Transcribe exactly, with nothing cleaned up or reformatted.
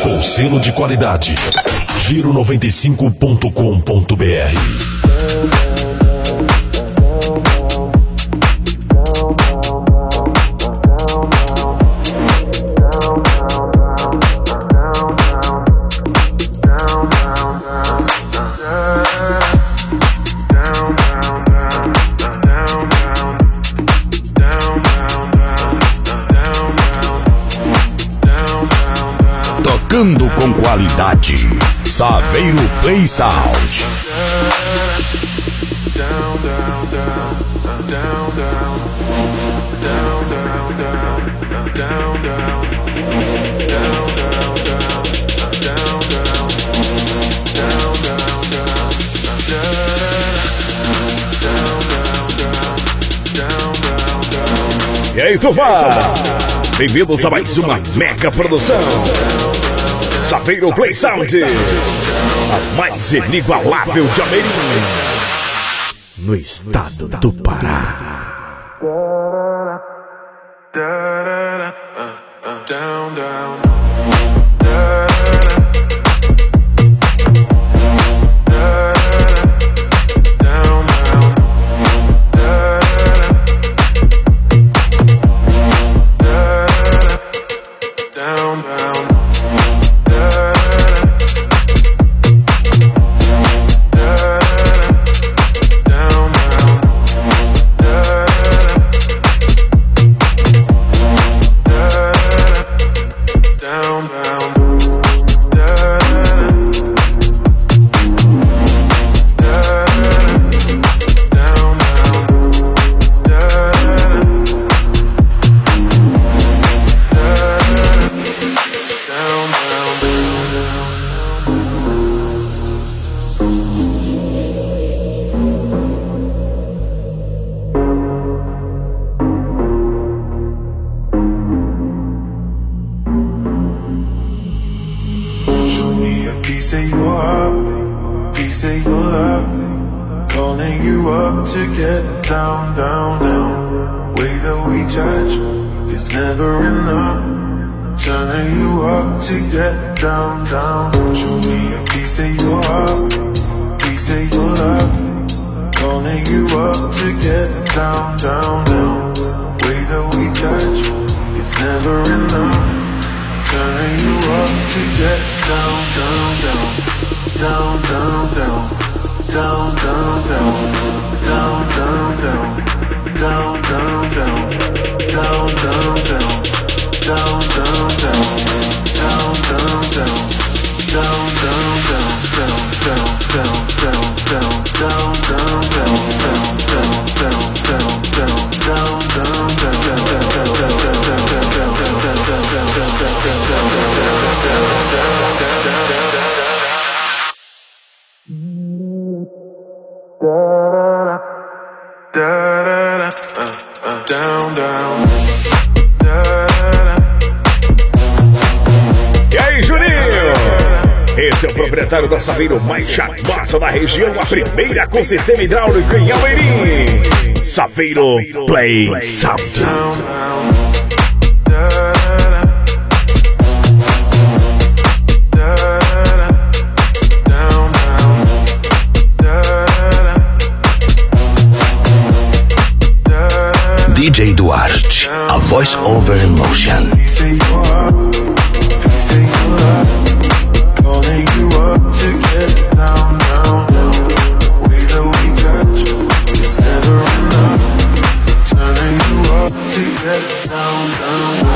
com selo de qualidade. Giro noventa e cinco ponto com ponto br. Tocando com qualidade, Saveiro Play Sound. E aí, turma? Bem-vindos a mais uma mega produção. Saveiro Play Sound, a mais inigualável de Amerim, no estado do Pará. Da Saveiro mais charmosa da região, a primeira com sistema hidráulico em Amerim. Saveiro Play Sound. D J Duarte, a voice over emotion. Calling you up to get down, down, down. The way that we touch is never enough. Turning you up to get down, down, down.